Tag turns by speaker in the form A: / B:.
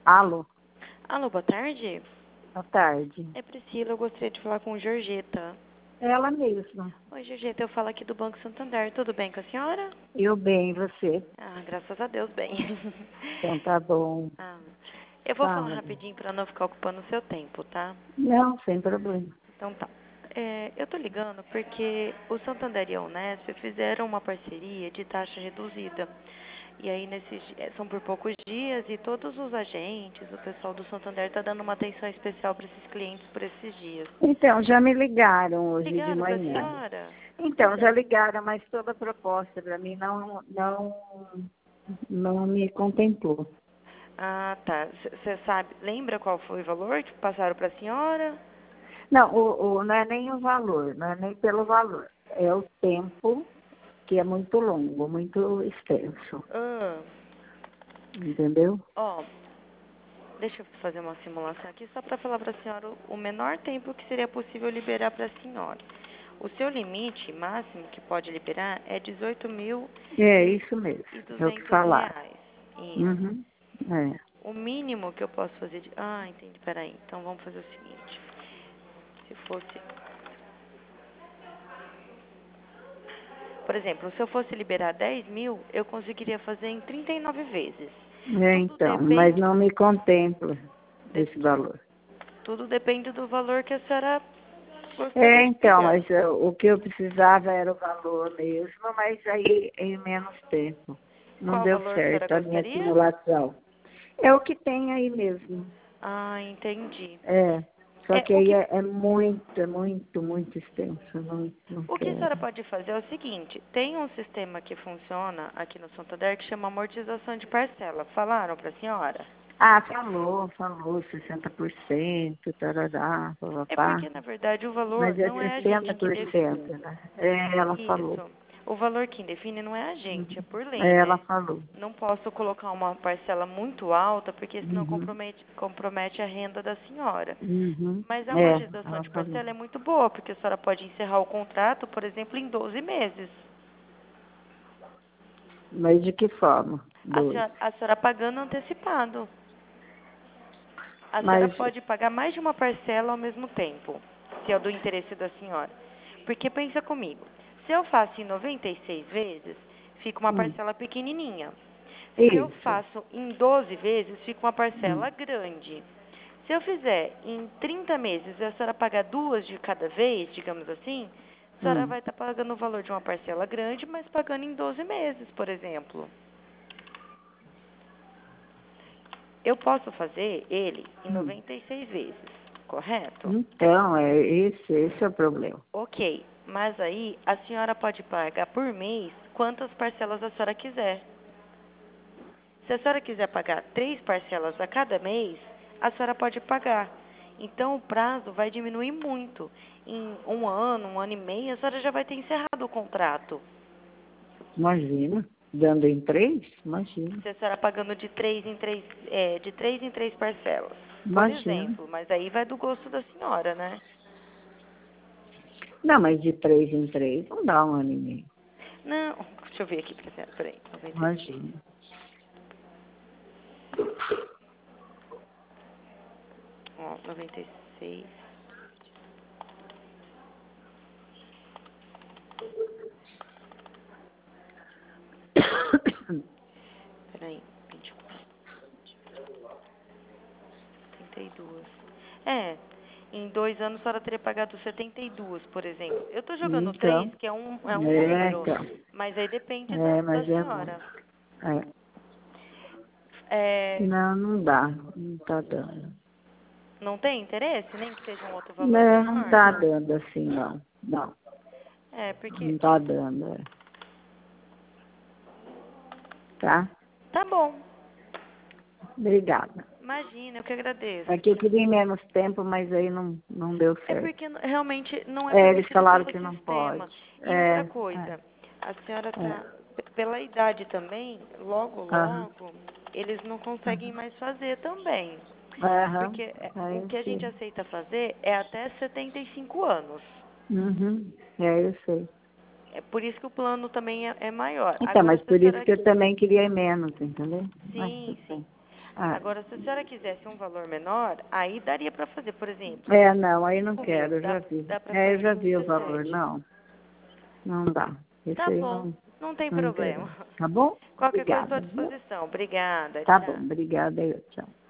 A: Alô,
B: Alô, boa tarde.
A: boa tarde.
B: É Priscila, eu gostaria de falar com Georgeta.
A: Ela mesma.
B: Oi, Georgeta, eu falo aqui do Banco Santander. Tudo bem com a senhora?
A: Eu bem, e você?
B: Ah, graças a Deus, bem.
A: Então tá bom.
B: Ah, eu vou falar
A: Fala.
B: rapidinho para não ficar ocupando o seu tempo, tá?
A: Não, sem problema.
B: Então tá. Eu tô ligando porque o Santander e a Unesp fizeram uma parceria de taxa reduzida. E aí, são por poucos dias e todos os agentes, o pessoal do Santander tá dando uma atenção especial para esses clientes por esses dias.
A: Então, já me ligaram hoje de
B: Ligaram para a
A: manhã.
B: senhora?
A: Então, já ligaram, mas toda a proposta para mim não me contemplou.
B: Ah, tá. Você sabe, lembra qual foi o valor que passaram para a senhora?
A: Não, não é nem o valor, não é nem pelo valor. É o tempo que é muito longo, muito extenso.
B: Ah,
A: Entendeu?
B: ó, deixa eu fazer uma simulação aqui só para falar para a senhora o menor tempo que seria possível liberar para a senhora. O seu limite máximo que pode liberar é
A: É isso mesmo. É o que falaram.
B: R$ 18.200. Isso.
A: Uhum. É.
B: O mínimo que eu posso fazer de... Ah, entendi, peraí. Então vamos fazer o seguinte. Se fosse... Por exemplo, se eu fosse liberar 10 mil, eu conseguiria fazer em 39 vezes.
A: É,
B: Tudo
A: então, mas
B: depende,
A: não me contempla
B: de-
A: esse valor.
B: tudo depende do valor que a senhora
A: É,
B: gostaria de
A: então,
B: pegar.
A: mas o que eu precisava era o valor mesmo, mas aí em menos tempo. Não
B: Qual
A: deu
B: valor a senhora
A: certo a minha
B: gostaria?
A: simulação. É o que tem aí mesmo.
B: Ah, entendi.
A: É. Só
B: É,
A: que aí é muito extenso. Não
B: o que a senhora
A: quero.
B: pode fazer é o seguinte, tem um sistema que funciona aqui no Santander que chama amortização de parcela. Falaram para a senhora?
A: Ah, falou, 60%, tarará,
B: É
A: papapá.
B: porque, na verdade, o valor
A: Mas é
B: não é a gente que define.
A: 60%, né? É, ela falou.
B: Isso. O valor quem define não é a gente, é
A: Uhum.
B: por lei,
A: É, ela
B: né?
A: falou.
B: Não posso colocar uma parcela muito alta, porque senão
A: Uhum.
B: compromete a renda da senhora.
A: Uhum.
B: Mas a
A: É,
B: amortização
A: ela
B: de
A: falou.
B: parcela é muito boa, porque a senhora pode encerrar o contrato, por exemplo, em 12 meses.
A: Mas de que forma? Dois.
B: A senhora pagando antecipado. A senhora
A: Mas,
B: pode pagar mais de uma parcela ao mesmo tempo, se é do interesse da senhora. Porque pensa comigo, se eu faço em 96 vezes, fica uma
A: hum,
B: parcela pequenininha. Se eu
A: isso.
B: faço em 12 vezes, fica uma
A: Hum,
B: parcela grande. Se eu fizer em 30 meses e a senhora pagar duas de cada vez, digamos assim, a senhora
A: hum,
B: vai estar pagando o valor de uma parcela grande, mas pagando em 12 meses, por exemplo. Eu posso fazer ele em
A: hum.
B: 96 vezes, correto?
A: Então, esse é o problema.
B: Ok, mas aí a senhora pode pagar por mês quantas parcelas a senhora quiser. Se a senhora quiser pagar 3 parcelas a cada mês, a senhora pode pagar. Então o prazo vai diminuir muito. Em um ano e meio, a senhora já vai ter encerrado o contrato.
A: Imagina. Dando em 3? Imagina.
B: Se a senhora pagando de 3 em 3 parcelas, por
A: Imagina.
B: exemplo. Mas aí vai do gosto da senhora, né?
A: Não, mas de 3 em 3 não dá um ano e meio.
B: Não, deixa eu ver aqui, peraí, 96.
A: Imagina.
B: Ó, 96. Peraí, 24, 72. Em 2 anos a senhora teria pagado 72, por exemplo. Eu tô jogando 3,
A: Então,
B: que é um número,
A: então.
B: mas aí depende
A: É,
B: da
A: mas é
B: senhora.
A: muito. É.
B: É,
A: Não, não dá. Não tá dando.
B: não tem interesse? Nem que seja um outro valor
A: Não, não
B: menor?
A: tá dando assim, não. Não,
B: Porque...
A: não tá dando, tá?
B: Tá bom,
A: Obrigada.
B: imagina, eu que agradeço.
A: Aqui eu queria menos tempo, mas aí não deu
B: É
A: certo.
B: porque realmente não é
A: É, eles
B: permitido
A: falaram
B: pelo
A: que não pode.
B: sistema. E outra
A: É.
B: coisa, a senhora tá,
A: É.
B: pela idade também, logo,
A: Aham.
B: logo, eles não conseguem mais fazer também.
A: Aham.
B: Porque
A: É,
B: o
A: eu
B: que a gente
A: sei.
B: aceita fazer é até 75 anos.
A: Uhum. É, eu sei.
B: É por isso que o plano também é maior.
A: Então,
B: Agora,
A: mas
B: se a
A: por isso
B: senhora...
A: que eu também queria ir menos, entendeu? Mas
B: Sim,
A: tudo
B: sim.
A: bem. Ah,
B: Agora, se a senhora quisesse um valor menor, aí daria para fazer, por exemplo.
A: não, aí não
B: 5.000,
A: quero, eu já
B: dá,
A: vi.
B: dá para
A: Eu
B: fazer
A: já
B: em
A: vi o valor,
B: 17.
A: não dá. Esse
B: Tá
A: aí
B: bom, não tem
A: não
B: problema.
A: interessa. Tá bom?
B: Qualquer coisa, estou
A: Obrigada,
B: à
A: viu?
B: disposição. Obrigada,
A: Tá bom,
B: tchau.
A: obrigada, tchau.